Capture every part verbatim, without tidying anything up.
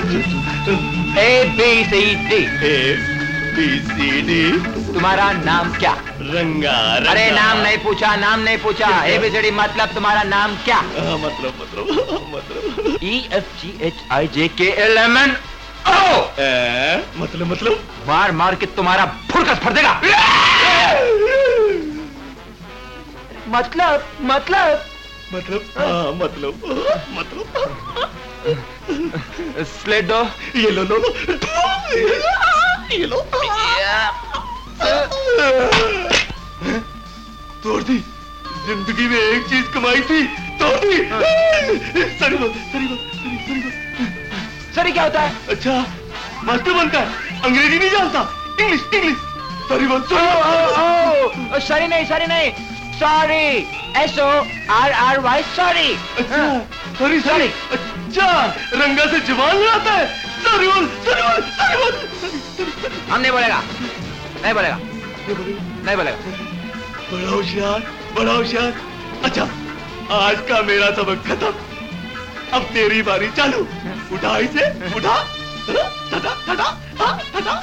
A B C D. A B C D. तुम्हारा नाम क्या? रंगा, रंगा। अरे नाम नहीं पूछा, नाम नहीं पूछा। ए बी सी डी मतलब तुम्हारा नाम क्या? आ, मतलब मतलब मतलब E F G H I जे के एल एम एन ओ। मतलब मतलब मार मार के तुम्हारा फुरकस फट देगा। मतलब मतलब मतलब हाँ मतलब मतलब स्लेट दो। ये लो लो लो ये लो। तोड़ दी। जिंदगी में एक चीज कमाई थी, तोड़ दी। सॉरी बोल, सॉरी बोल, सॉरी बोल। सॉरी क्या होता है? अच्छा मास्टर बनता है, अंग्रेजी नहीं जानता, इंग्लिश इंग्लिश। सॉरी बोल। ओ सॉरी नहीं, सॉरी नहीं, sorry S O R R Y sorry. अच्छा सॉरी सॉरी। अच्छा रंगा से जुबान लड़ाता है। सॉरी बोल, सॉरी बोल, सॉरी बोल। हम नहीं बोलेगा, नहीं बोलेगा, नहीं बोलेगा। बड़ा होशियार, बड़ा होशियार। अच्छा आज का मेरा सबक खत्म, अब तेरी बारी। चालू। उठा इसे, उठा। ठटा ठटा ठटा।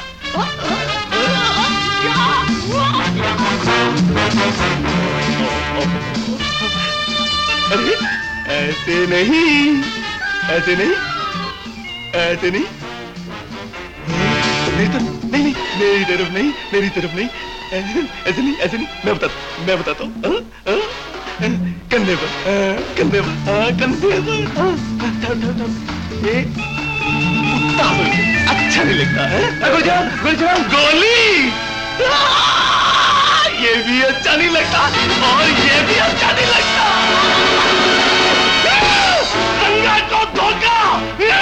अरे ऐसे नहीं, ऐसे नहीं, ऐसे नहीं, मेरी तरफ नहीं, नहीं मेरी तरफ नहीं, मेरी तरफ नहीं, ऐसे नहीं, ऐसे नहीं। मैं बताता मैं बताता हूँ। कंधे पर, कंधे पर, कंधे पर। एक कुत्ता अच्छा नहीं लगता है। गुलशन, गुलशन, गोली। ये भी अच्छा नहीं लगता और ये भी अच्छा नहीं लगता। रंगा को धोखा।